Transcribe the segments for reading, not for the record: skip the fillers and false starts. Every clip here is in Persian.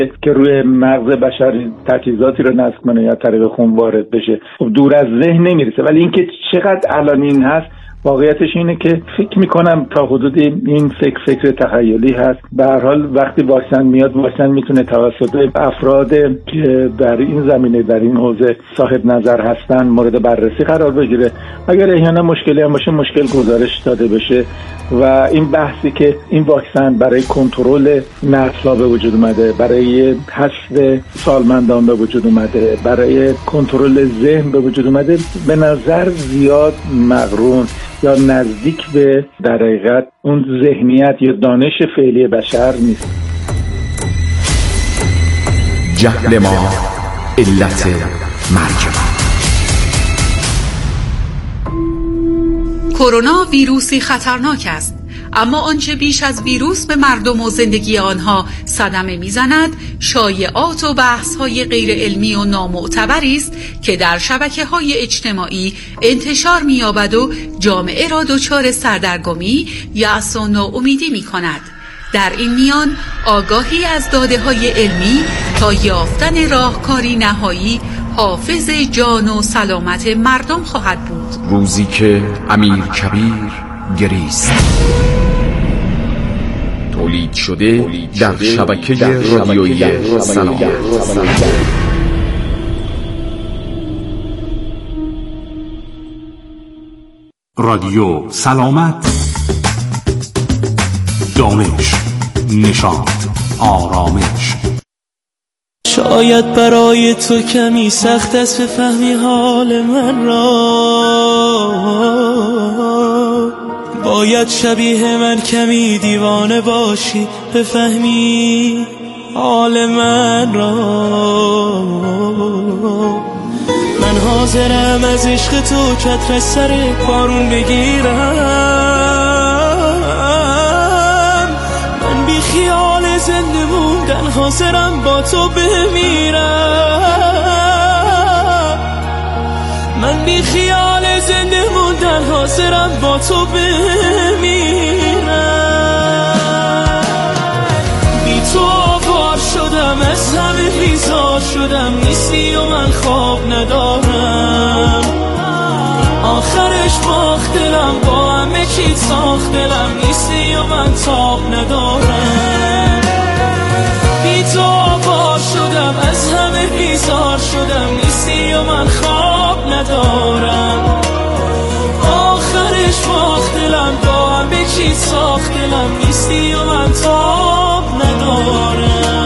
که روی مغز بشر تجهیزاتی رو نصب کنه یا طریق خون وارد بشه، خب دور از ذهن نمیرسه. ولی اینکه چقدر الان این هست، واقعیتش اینه که فکر میکنم تا حدودی این فکر تخیلی هست. به هر حال وقتی واکسن میاد، واکسن میتونه توسط افراد که در این زمینه، در این حوزه صاحب نظر هستن مورد بررسی قرار بگیره. اگر احیانا مشکلی هم باشه، مشکل گزارش داده بشه. و این بحثی که این واکسن برای کنترل نسل‌ها به وجود اومده، برای حذف سالمندان به وجود اومده، برای کنترل ذهن به وجود اومده، به نظر زیاد مقرون یا نزدیک به در حقیقت اون ذهنیت یا دانش فعلی بشر نیست. جهل ما علت مرگ ما. کرونا ویروسی خطرناک است، اما آنچه بیش از ویروس به مردم و زندگی آنها صدمه میزند شایعات و بحث‌های غیر علمی و نامعتبری است که در شبکه‌های اجتماعی انتشار می‌یابد و جامعه را دچار سردرگمی، یأس و ناامیدی می‌کند. در این میان آگاهی از داده‌های علمی تا یافتن راهکاری نهایی حافظ جان و سلامت مردم خواهد بود. روزی که امیر کبیر گریست، تولید شده در شبکه رادیویی سلام. رادیو سلامت، دانش، نشاط، آرامش. شاید برای تو کمی سخت است بفهمی حال من را، باید شبیه من کمی دیوانه باشی بفهمی حال من را. من حاضرم از عشق تو چتر سر بارون بگیرم، من بی خیال زنده موندن حاضرم با تو بمیرم، من بی خیال زنده موندن حاضرم با تو بمیرم. بی تو آوار شدم، از همه بیزار شدم، نیستی و من خواب ندارم. آخرش باخت دلم، با همه چی ساخت دلم، نیستی و من تاب ندارم. بی تو آوار شدم، از همه بیزار شدم، نیستی و من خواب ندارم. آخرش باخت دلم، با همه چی ساخت دلم، نیستی و من تاب ندارم.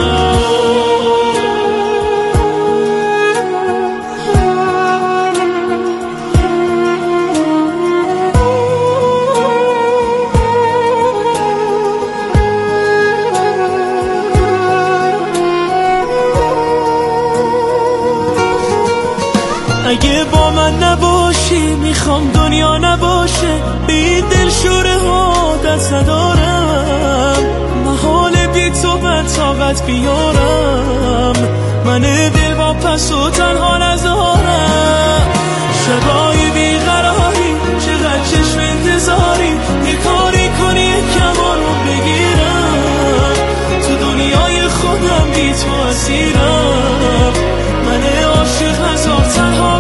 اگه با من نباشی میخوام دنیا نباشه، به این دلشوره ها دست ندارم، محال بی تو من طاقت بیارم، من دل با پس و تنها نذارم. شبای بیقراری چقدر چشم انتظاری، یه کاری کنی یکم آروم بگیرم، تو دنیای خودم بی تو اسیرم، من عاشق هزار تنها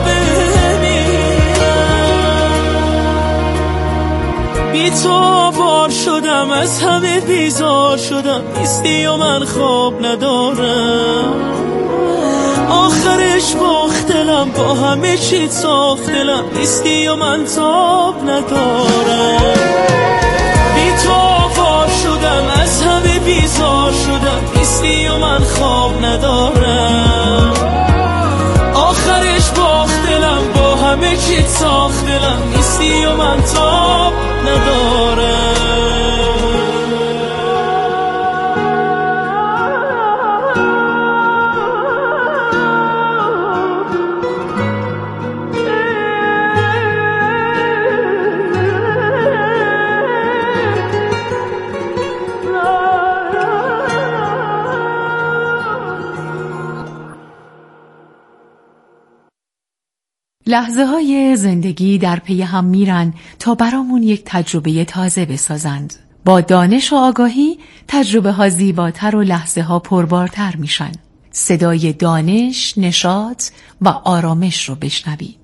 بمیرم. بی تو آوار شدم، از همه بیزار شدم، نیستی و من خواب ندارم. آخرش باخت دلم، با همه چی ساخت دلم، نیستی و من تاب ندارم. بی تو آوار شدم، از همه بیزار شدم، نیستی و من خواب ندارم. آخرش باخت دلم، با همه چی ساخت دلم، نیستی و من تاب ندارم. لحظه های زندگی در پی هم میرن تا برامون یک تجربه تازه بسازند. با دانش و آگاهی تجربه ها زیباتر و لحظه ها پربارتر میشن. صدای دانش، نشاط و آرامش رو بشنوید.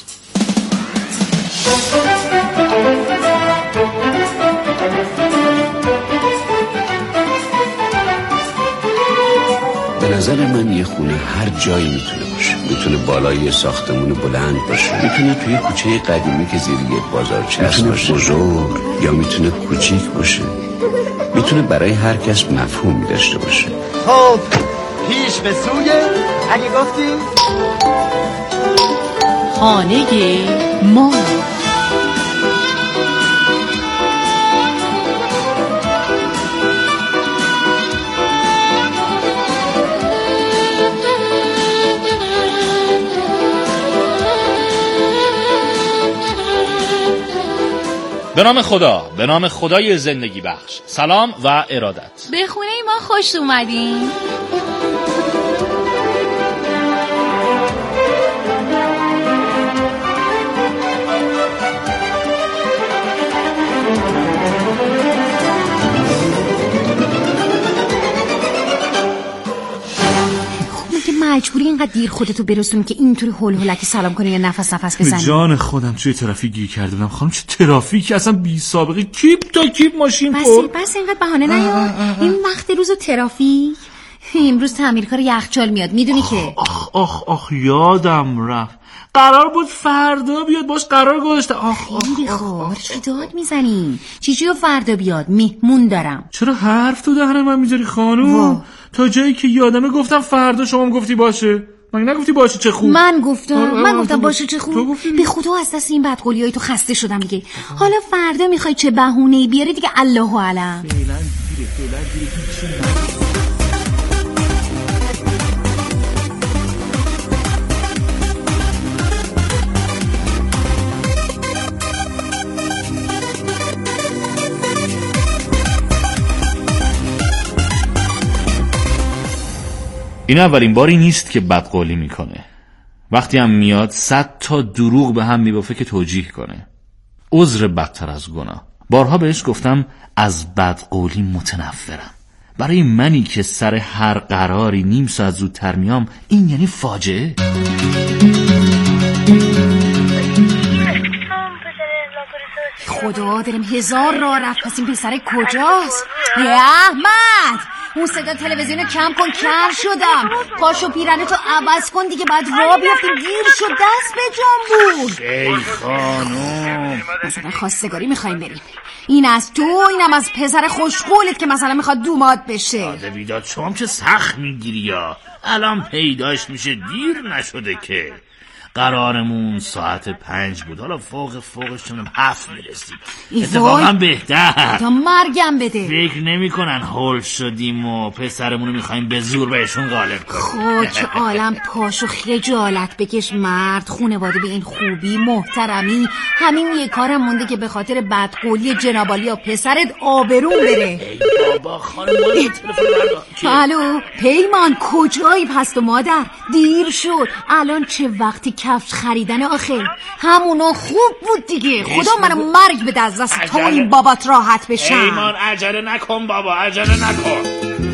به نظر من یه خونه هر جایی میتونه باشه. میتونه بالای یه ساختمون بلند باشه، میتونه توی کوچه قدیمی که زیر یه بازارچه باشه، بزرگ یا میتونه کوچیک باشه. میتونه برای هر کس مفهومی داشته باشه. خب پیش به سوی اگه گفتی خانه ما. به نام خدا، به نام خدای زندگی بخش. سلام و ارادت. به خونه ما خوش اومدین. مجبوری اینقدر دیر خودتو برسونی که اینطوری هول هولکی سلام کنی یا نفس بزنی؟ جان خودم توی ترافیک گیر کرده بودم خانم. چه ترافیکی اصلا بی سابقه، کیپ تا کیپ ماشین پر. بس اینقدر بهانه نیار. این وقت روز ترافیک. امروز تعمیرکار یخچال میاد، میدونی که. آخ یادم رفت. قرار بود فردا بیاد، باش قرار گذاشته. خب چی داد میزنی؟ چیو فردا بیاد؟ مهمون دارم. چرا حرف تو دهن من میذاری خانوم؟ تا جایی که یادمه گفتم فردا، شما گفتی باشه. من نگفتی باشه چه خوب. من گفتم باشه چه خوب. به خدا از دست این بدقولیای تو خسته شدم دیگه. حالا فردا میخوای چه بهونه‌ای بیاری دیگه، الله اعلم. فعلا این اولین باری نیست که بدقولی میکنه. وقتی هم میاد 100 تا دروغ به هم میبافه که توجیه کنه. عذر بدتر از گناه. بارها بهش گفتم از بدقولی متنفرم. برای منی که سر هر قراری نیم ساعت زودتر میام، این یعنی فاجعه. خدا دارم هزار راه رفت، پس این پسر کجاست؟ احمد اون صدا تلویزیونو کم کن، کر شدم. پاشو پیرنه تو عوض کن دیگه، بعد راه بیافتیم. دیر شد، دست به جان بود. ای خانم، مثلا خواستگاری میخوایم بریم. این از تو، اینم از پسر خوشقولت که مثلا میخواد دوماد بشه. داده بیداد شما هم چه سخت میگیری یا الان پیداش میشه، دیر نشده که. قرارمون ساعت 5 بود، حالا فوقش چونم 7 میرسید. اتفاقا بهتر. تا مرگم بده. فکر نمی کنن هول شدیم و پسرمونو میخوایم به زور بهشون غالب کنیم. خود چه عالم پاشو خجالت بکش مرد. خونواده به این خوبی، محترمی. همین یه کارم مونده که به خاطر بدقولی جنابالی یا پسرت آبرون بره. ای بابا خانم، الو پیمان، کجایی پس تو مادر؟ دیر شد. الان چه وقتی کفش خریدن آخه؟ همونو خوب بود دیگه. خدا منو مرگ بده از دست تو این بابات راحت بشم. ایمان عجله نکن بابا، عجله نکن.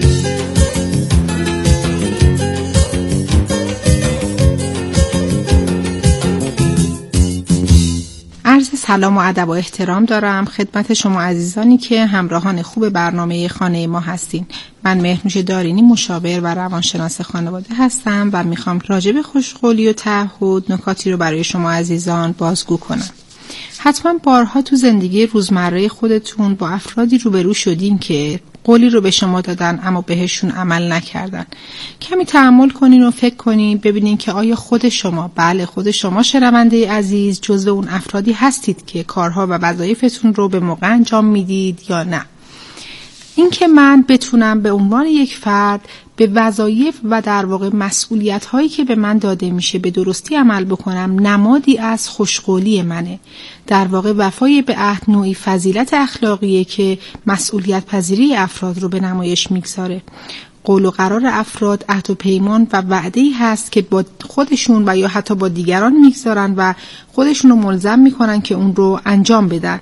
عرض سلام و ادب و احترام دارم خدمت شما عزیزانی که همراهان خوب برنامه خانه ما هستین. من مهرنوش دارینی، مشاور و روانشناس خانواده هستم و میخوام راجع به خوشقولی و تعهد نکاتی رو برای شما عزیزان بازگو کنم. حتما بارها تو زندگی روزمره خودتون با افرادی روبرو شدین که قولی رو به شما دادن اما بهشون عمل نکردن. کمی تأمل کنین و فکر کنین ببینین که آیا خود شما شنونده عزیز جزو اون افرادی هستید که کارها و وظایفتون رو به موقع انجام میدید یا نه. این که من بتونم به عنوان یک فرد به وظایف و در واقع مسئولیت هایی که به من داده میشه به درستی عمل بکنم نمادی از خوشقولی منه. در واقع وفای به عهد نوعی فضیلت اخلاقیه که مسئولیت پذیری افراد رو به نمایش میگذاره. قول و قرار افراد عهد و پیمان و وعده‌ای هست که با خودشون و یا حتی با دیگران میگذارن و خودشون رو ملزم میکنن که اون رو انجام بدن.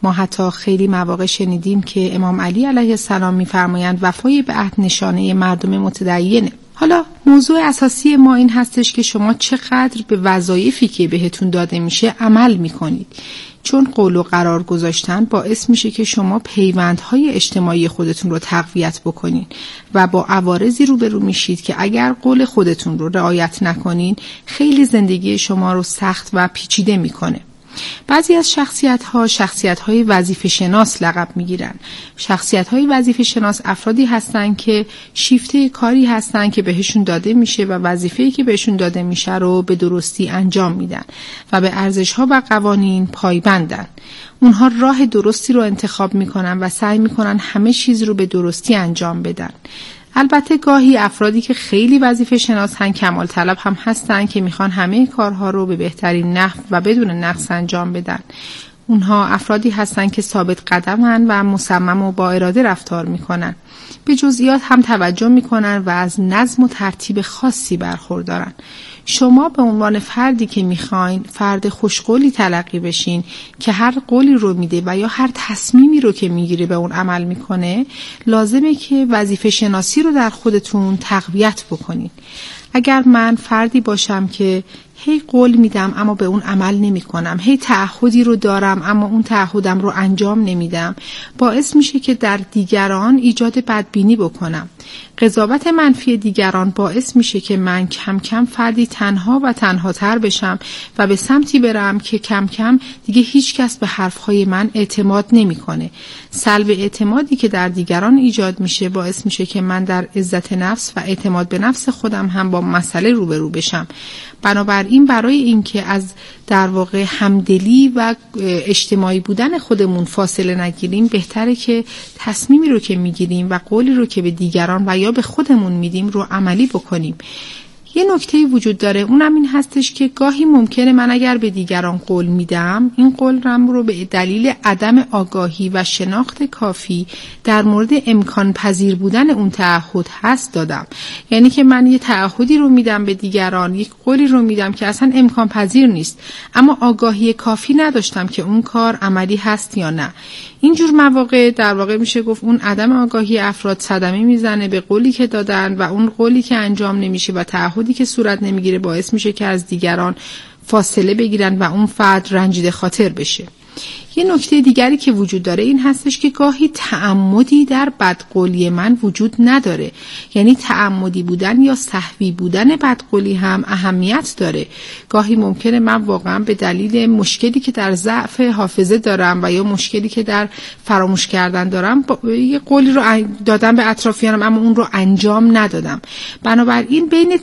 ما حتی خیلی مواقع شنیدیم که امام علی علیه السلام می‌فرمایند وفای به عهد نشانه مردم متدینه. حالا موضوع اساسی ما این هستش که شما چقدر به وظایفی که بهتون داده میشه عمل میکنید، چون قول و قرار گذاشتن باعث میشه که شما پیوندهای اجتماعی خودتون رو تقویت بکنین و با عوارضی روبرو میشید که اگر قول خودتون رو رعایت نکنین خیلی زندگی شما رو سخت و پیچیده میکنه. بعضی از شخصیت‌های وظیفه شناس لقب می‌گیرن. شخصیت‌های وظیفه شناس افرادی هستن که شیفته کاری هستن که بهشون داده میشه و وظیفه‌ای که بهشون داده میشه رو به درستی انجام میدن و به ارزش‌ها و قوانین پایبندن. اونها راه درستی رو انتخاب میکنن و سعی میکنن همه چیز رو به درستی انجام بدن. البته گاهی افرادی که خیلی وظیفه شناسن کمال طلب هم هستن که میخوان همه کارها رو به بهترین نحو و بدون نقص انجام بدن. اونها افرادی هستن که ثابت قدمن و مصمم و با اراده رفتار میکنن. به جزئیات هم توجه میکنن و از نظم و ترتیب خاصی برخوردارن. شما به عنوان فردی که میخواین فرد خوشقولی تلقی بشین که هر قولی رو میده و یا هر تصمیمی رو که میگیره به اون عمل میکنه، لازمه که وظیفه شناسی رو در خودتون تقویت بکنین. اگر من فردی باشم که هی قول میدم اما به اون عمل نمی کنم، هی تعهدی رو دارم اما اون تعهدم رو انجام نمیدم، باعث میشه که در دیگران ایجاد بدبینی بکنم. قضاوت منفی دیگران باعث میشه که من کم کم فردی تنها و تنهاتر بشم و به سمتی برم که کم کم دیگه هیچ کس به حرفهای من اعتماد نمیکنه. سلب اعتمادی که در دیگران ایجاد میشه باعث میشه که من در عزت نفس و اعتماد به نفس خودم هم با مسئله روبرو بشم. بنابراین برای اینکه از در واقع همدلی و اجتماعی بودن خودمون فاصله نگیریم، بهتره که تصمیمی رو که میگیریم و قولی رو که به دیگران و یا به خودمون میدیم رو عملی بکنیم. یه نکته وجود داره، اونم این هستش که گاهی ممکنه من اگر به دیگران قول میدم، این قولم رو به دلیل عدم آگاهی و شناخت کافی در مورد امکان پذیر بودن اون تعهد هست دادم. یعنی که من یه تعهدی رو میدم به دیگران، یک قولی رو میدم که اصلا امکان پذیر نیست، اما آگاهی کافی نداشتم که اون کار عملی هست یا نه. اینجور مواقع در واقع میشه گفت اون عدم آگاهی افراد صدمه میزنه به قولی که دادن و اون قولی که انجام نمیشه و تعهدی که صورت نمیگیره باعث میشه که از دیگران فاصله بگیرن و اون فرد رنجیده خاطر بشه. یه نکته دیگری که وجود داره این هستش که گاهی تعمدی در بدقولی من وجود نداره. یعنی تعمدی بودن یا سهوی بودن بدقولی هم اهمیت داره. گاهی ممکنه من واقعا به دلیل مشکلی که در ضعف حافظه دارم و یا مشکلی که در فراموش کردن دارم یه قولی رو دادم به اطرافیانم اما اون رو انجام ندادم. بنابراین بین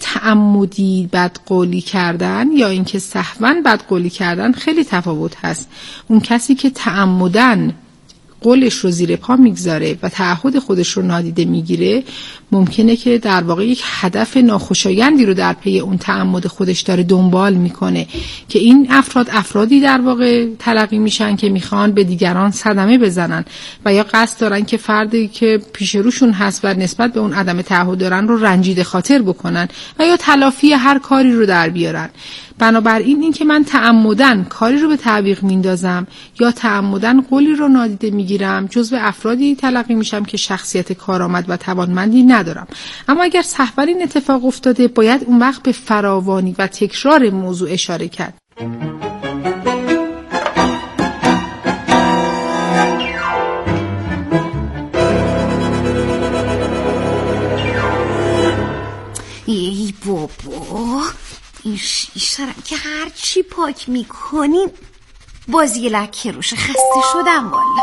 تعمدی بدقولی کردن یا اینکه سهوا بدقولی کردن خیلی تفاوت هست. اون کسی که تعمدن قولش رو زیر پا میگذاره و تعهد خودش رو نادیده میگیره، ممکنه که در واقع یک هدف ناخوشایندی رو در پی اون تعمد خودش داره دنبال میکنه که این افرادی در واقع تلقی میشن که میخوان به دیگران صدمه بزنن و یا قصد دارن که فردی که پیش روشون هست و نسبت به اون عدم تعهد دارن رو رنجیده خاطر بکنن و یا تلافی هر کاری رو در بیارن. بنابراین این که من تعمدن کاری رو به تعویق میندازم یا تعمدن قولی رو نادیده میگیرم، جزو افرادی تلقی میشم که شخصیت کارآمد و توانمندی ندارم. اما اگر سهوا این اتفاق افتاده، باید اون وقت به فراوانی و تکرار موضوع اشاره کرد. ای بابا، این شیشه را که هر چی پاک میکنیم بازی لکه روشه. خسته شدم والا.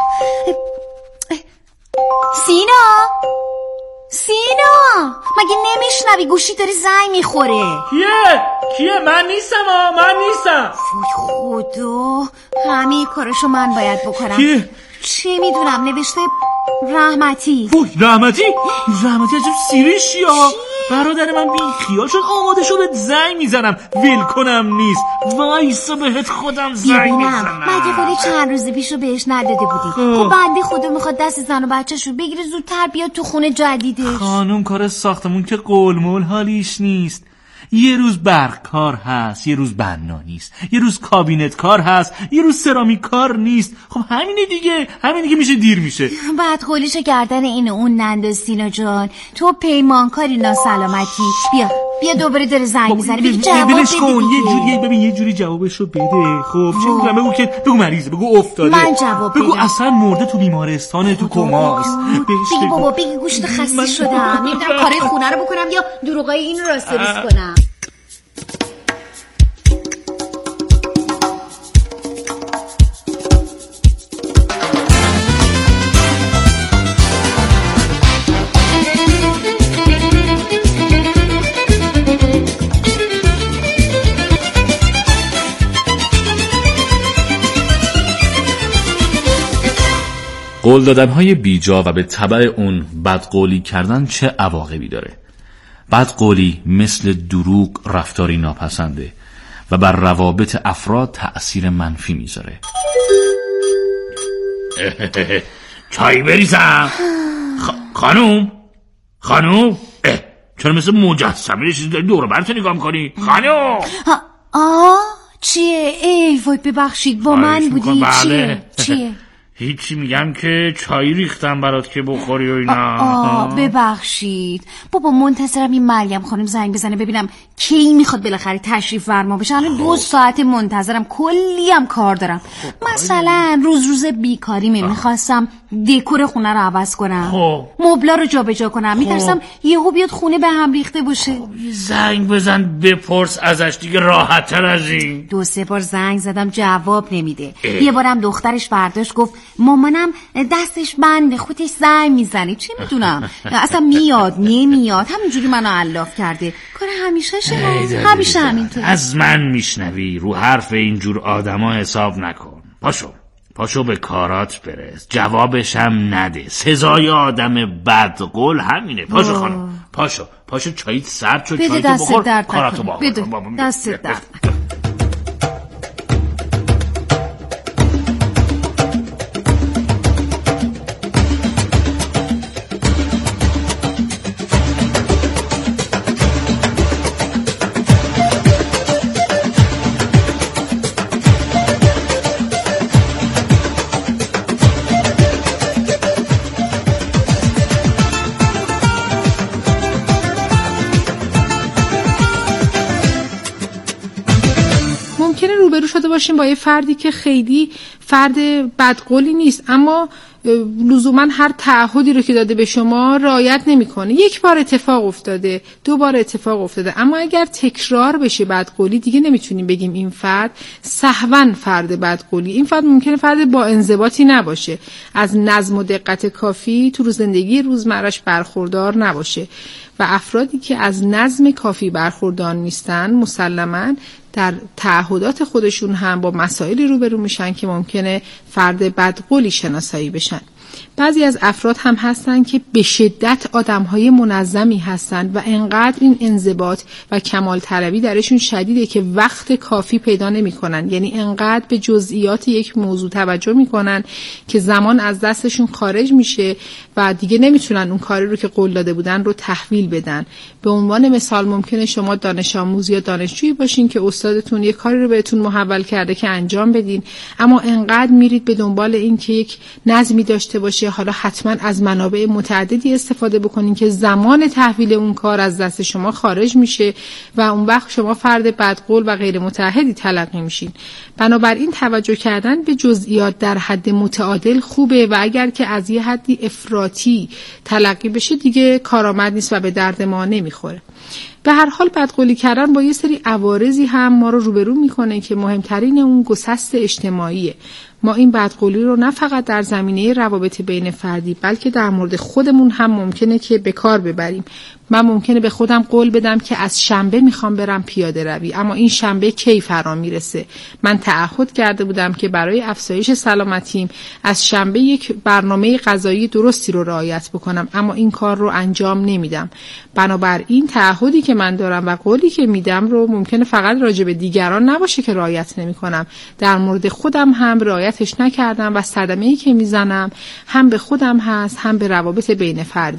سینا مگه نمیشنوی؟ گوشی داره زنگ میخوره. کیه؟ من نیستم. خدا، همه کارشو من باید بکنم. کیه؟ چه میدونم، نوشته رحمتی. رحمتی عجب سیریشی ها. برادر من بی خیال شد، آماده شد بهت زنگ میزنم، ویل کنم نیست. وایسا بهت خودم زنگ میزنم. مگه قولی چند روز پیش رو بهش نداده بودی؟ خب بنده خدا میخواد دست زن و بچه‌شو بگیره زودتر بیاد تو خونه جدیدش. خانم کار ساختمون که قول مول حالیش نیست. یه روز برق کار هست، یه روز بنا نیست، یه روز کابینت کار هست، یه روز سرامیک کار نیست. خب همینه دیگه میشه دیر میشه. بعد قولیشو گردن این اون ننداز سینا جان. تو پیمانکاری ناسلامتی. بیا دوباره داره زنگ میزنه. بگی جواب بده. یه جوری جوابشو بده. خب چه میگم؟ بگو مریضه، بگو افتاده، من جواب بدم. بگو اصلا مرده تو بیمارستانه، تو کماست. بگی بابا، بگی گوشت خسته شدم، نمیدونم کارای خونه رو بکنم یا دروغای این رو راست‌ریز کنم. قول دادن‌های بیجا و به تبع اون بدقولی کردن چه عواقبی داره؟ بدقولی مثل دروغ رفتاری ناپسنده و بر روابط افراد تأثیر منفی میذاره. چای بریزم؟ خانوم چرا مثل مجسمه چیزی داری دور برت نگاه میکنی؟ خانوم چیه؟ ای وای ببخشید، با من بودی؟ بله. چیه؟ هیچی، میگم که چای ریختم برات که بخوری و اینا. ببخشید بابا، منتظرم این مریم خانم زنگ بزنه ببینم کی میخواد بالاخره تشریف فرما بشه. الان 2 ساعت منتظرم، کلی هم کار دارم. مثلا روز بیکاریمه، میخواستم دکور خونه رو عوض کنم، مبلا رو جابجا کنم، میترسم یهو بیاد خونه به هم ریخته باشه. زنگ بزن بپرس ازش دیگه، راحت تر از این. 2-3 بار زنگ زدم جواب نمیده. یه بارم دخترش برداشت گفت مامانم دستش بنده، خودش زنگ میزنه. چی میدونم اصلا میاد نمیاد، همینجوری منو علاف کرده. کار همیشه همیشه همینطور. از من میشنوی، رو حرف اینجور آدما حساب نکن. پاشو به کارات برس، جوابش هم نده. سزای آدم بدقول همینه. پاشو خانم، پاشو چاییت سرد شد، چاییتو بخور، کاراتو بابا. دست درد. روبرو شده باشیم با یه فردی که خیلی فرد بدقولی نیست، اما لزوما هر تعهدی رو که داده به شما رعایت نمیکنه. 1 بار اتفاق افتاده، 2 بار اتفاق افتاده، اما اگر تکرار بشه بدقولی، دیگه نمیتونیم بگیم این فرد سهوا فرد بدقولی. این فرد ممکنه فرد با انضباطی نباشه، از نظم و دقت کافی تو زندگی روزمره‌اش برخوردار نباشه و افرادی که از نظم کافی برخوردار نیستن مسلماً در تعهدات خودشون هم با مسائلی روبرو میشن که ممکنه فرد بدقولی شناسایی بشن. بعضی از افراد هم هستن که به شدت آدمهای منظمی هستن و انقدر این انضباط و کمال طلبی درشون شدیده که وقت کافی پیدا نمی کنن. یعنی انقدر به جزئیات یک موضوع توجه می کنن که زمان از دستشون خارج میشه و دیگه نمیتونن اون کاری رو که قول داده بودن رو تحویل بدن. به عنوان مثال ممکنه شما دانش آموز یا دانشجویی باشین که استادتون یک کاری رو بهتون محول کرده که انجام بدین، اما انقدر میرید به دنبال این که یک نظمی داشته باشه، حالا حتما از منابع متعددی استفاده بکنین که زمان تحویل اون کار از دست شما خارج میشه و اون وقت شما فرد بدقول و غیر متعهدی تلقی میشین. بنابراین توجه کردن به جزئیات در حد متعادل خوبه و اگر که از یه حدی افراطی تلقی بشه دیگه کارآمد نیست و به درد ما نمیخوره. به هر حال بدقولی کردن با یه سری عوارضی هم ما رو روبرو میکنه که مهمترین اون گسست اجتماعیه. ما این بدقولی رو نه فقط در زمینه روابط بین فردی بلکه در مورد خودمون هم ممکنه که به کار ببریم. من ممکنه به خودم قول بدم که از شنبه میخوام برم پیاده روی، اما این شنبه کی فرا میرسه؟ من تعهد کرده بودم که برای افزایش سلامتیم از شنبه یک برنامه غذایی درستی رو رعایت بکنم، اما این کار رو انجام نمیدم. بنابراین تعهدی که من دارم و قولی که میدم رو ممکنه فقط راجع به دیگران نباشه که رعایت نمیکنم، در مورد خودم هم رعایتش نکردم و صدمه‌ای که میزنم هم به خودم هست هم به روابط بین فردی.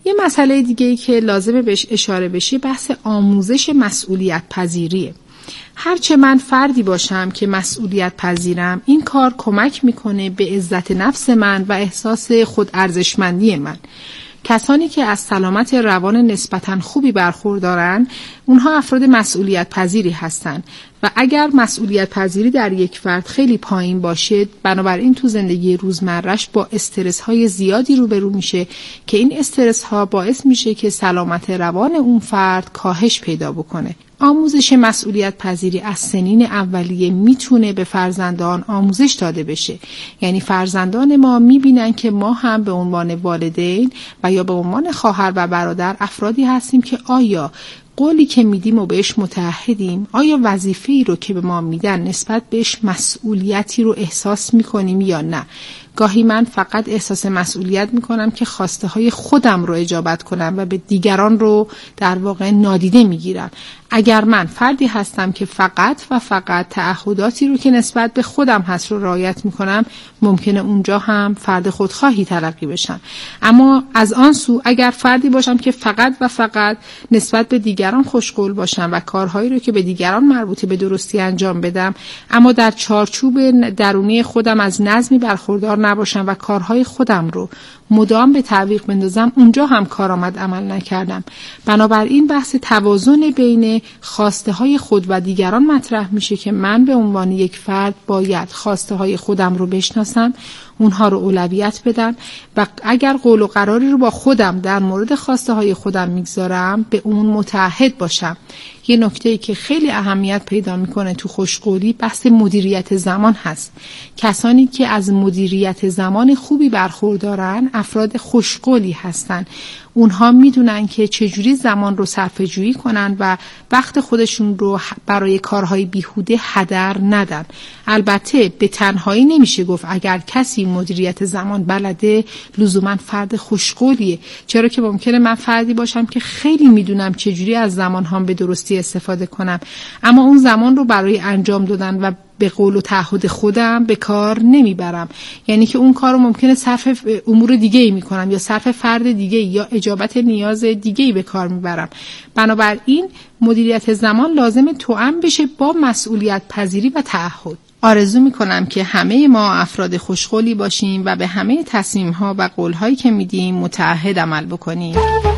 یه مسئله دیگه‌ای که لازمه بهش اشاره بشه بحث آموزش مسئولیت پذیریه. هرچه من فردی باشم که مسئولیت پذیرم، این کار کمک میکنه به عزت نفس من و احساس خود ارزشمندی من. کسانی که از سلامت روان نسبتاً خوبی برخوردارن، اونها افراد مسئولیت پذیری هستن و اگر مسئولیت پذیری در یک فرد خیلی پایین باشه، بنابراین تو زندگی روزمره‌اش با استرس های زیادی روبرو میشه که این استرس ها باعث میشه که سلامت روان اون فرد کاهش پیدا بکنه. آموزش مسئولیت پذیری از سنین اولیه میتونه به فرزندان آموزش داده بشه. یعنی فرزندان ما میبینن که ما هم به عنوان والدین و یا به عنوان خواهر و برادر افرادی هستیم که آیا قولی که میدیم و بهش متعهدیم، آیا وظیفه‌ای رو که به ما میدن نسبت بهش مسئولیتی رو احساس میکنیم یا نه. گاهی من فقط احساس مسئولیت میکنم که خواسته های خودم رو اجابت کنم و به دیگران رو در واقع نادیده میگیرم. اگر من فردی هستم که فقط و فقط تعهداتی رو که نسبت به خودم هست رو رعایت میکنم، ممکنه اونجا هم فرد خودخواهی تلقی بشم. اما از آن سو اگر فردی باشم که فقط و فقط نسبت به دیگران خوشقول باشم و کارهایی رو که به دیگران مربوطه به درستی انجام بدم، اما در چارچوب درونی خودم از نظمی برخوردار نباشم و کارهای خودم رو مدام به تعویق بندازم، اونجا هم کارآمد عمل نکردم. بنابراین بحث توازن بین خواسته های خود و دیگران مطرح میشه که من به عنوان یک فرد باید خواسته های خودم رو بشناسم، اونها رو اولویت بدم و اگر قول و قراری رو با خودم در مورد خواسته های خودم میگذارم به اون متعهد باشم. یه نکته‌ای که خیلی اهمیت پیدا میکنه تو خوشقولی بحث مدیریت زمان هست. کسانی که از مدیریت زمان خوبی برخوردارن افراد خوشقولی هستن. اونها میدونن که چجوری زمان رو صرفه جویی کنن و وقت خودشون رو برای کارهای بیهوده هدر ندن. البته به تنهایی نمیشه گفت اگر کسی مدیریت زمان بلده لزوما فرد خوشقولیه، چرا که ممکنه من فردی باشم که خیلی میدونم چجوری از زمان هم به درستی استفاده کنم، اما اون زمان رو برای انجام دادن و به قول و تعهد خودم به کار نمیبرم. یعنی که اون کار رو ممکنه صرف امور دیگه‌ای میکنم یا صرف فرد دیگه‌ای یا اجابت نیاز دیگه‌ای به کار میبرم. بنابراین مدیریت زمان لازمه توأم بشه با مسئولیت پذیری و تعهد. آرزو میکنم که همه ما افراد خوشقولی باشیم و به همه تصمیم‌ها و قول‌هایی که میدیم متعهد عمل بکنیم.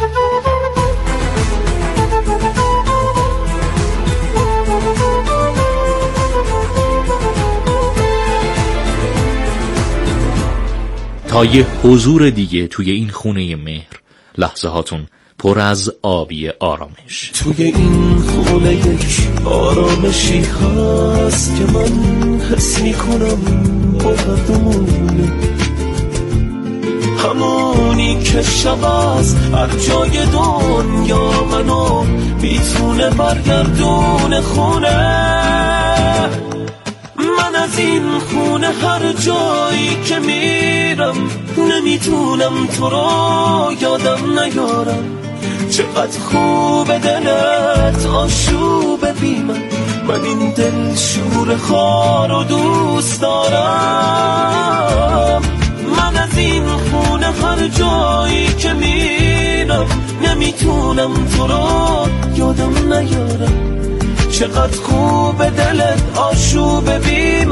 تا یه حضور دیگه توی این خونه مهر، لحظه هاتون پر از آبی آرامش. توی این خونه یک آرامشی هست که من حس میکنم با هردومونه، همونی که شب از هر جای دنیا منو میتونه برگردونه خونه. من از این خونه هر جایی که میرم نمیتونم تو رو یادم نیارم. چقدر خوب دلت آشوب بی من این دل شور خار و دوست دارم. من از این خونه هر جایی که میرم نمیتونم تو رو یادم نیارم. چقدر خوب دلت آشوب بی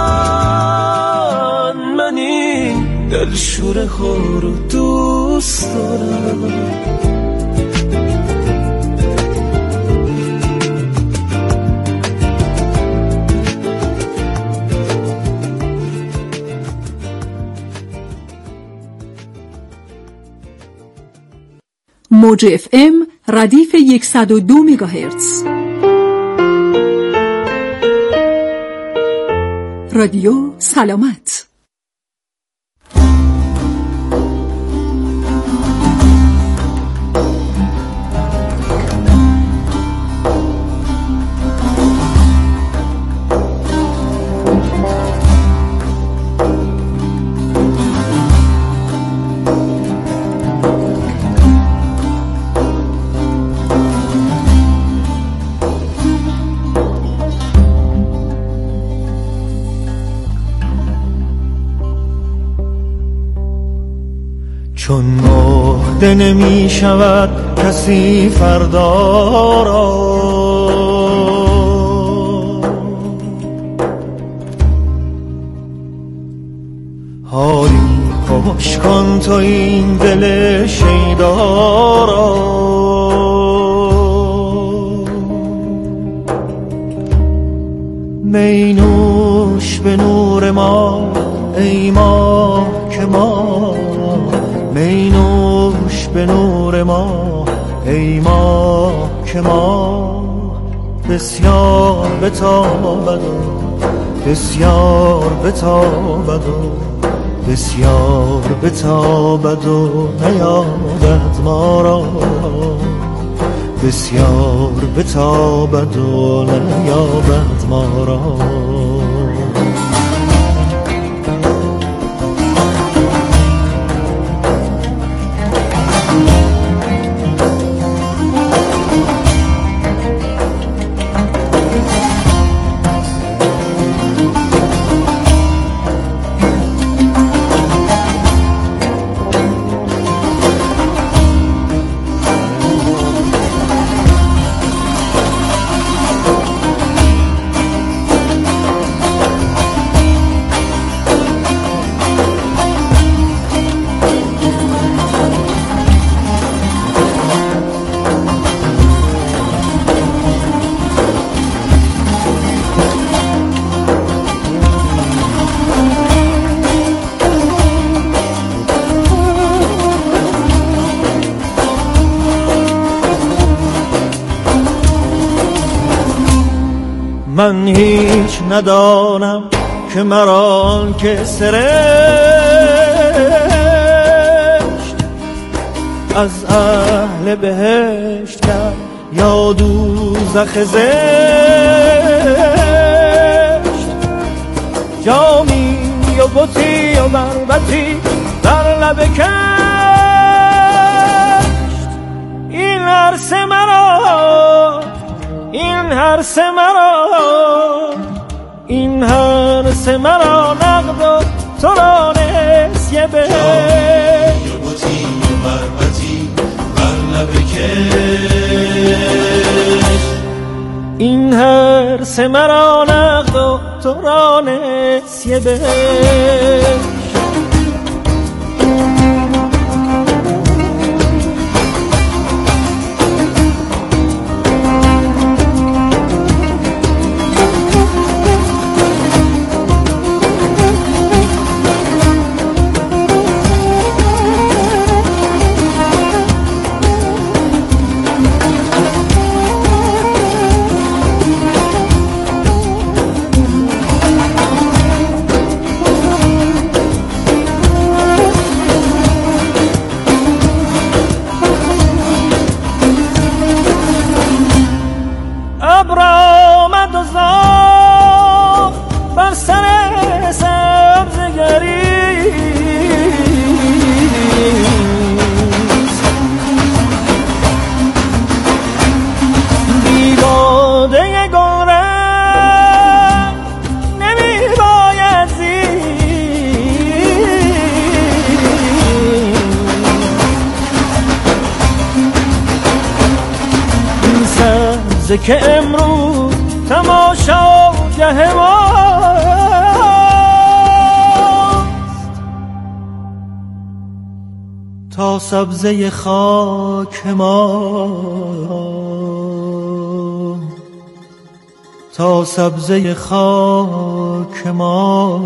من این دل شور خار و دوست دارم. موج FM ردیف 102 مگاهرتز. رادیو سلامت. چون ما آماده نمی شود کسی فردا را. حالی خوش کن تو این دل شیدا را. می نوش به نور ما ای ماه که ما، می نوش به نور ما ای ماه که ما. بسیار بتابد و بسیار بتابد و بسیار بتابد و نیابد ما را. بسیار بتابد و نیابد ما را. من هیچ ندانم که مرا که سرشت از اهل بهشت کرد یا دوزخ زشت. جامی و بطی و بربطی در لب کشت. این عرص مرا، این هرس مرا، این هرس مرا نقد و تو را نسیه به. جای بطی و بربطی بر لب کش. این هرس مرا نقد و تو را نسیه به. که امروز تماشاگه ماست. تا سبزه خاک ما، تا سبزه خاک ما،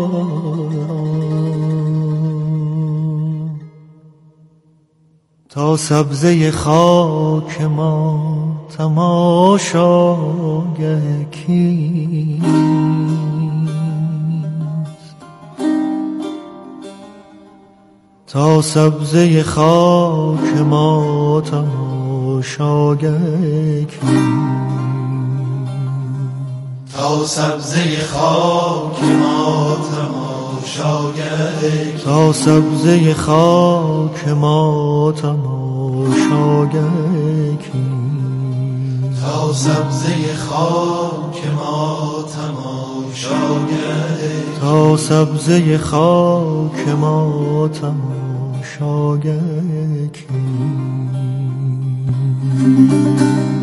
تا سبزه خاک ما تماشاگه کیست. تا سبزه خاک ما تماشاگه کیست. تا سبزه خاک ما تماشاگه کیست. تا سبزه خاک ما تماشاگه کیست. تا سبزه خاک ما تماشاگه. تا سبزه خاک ما تماشاگه. چاگکی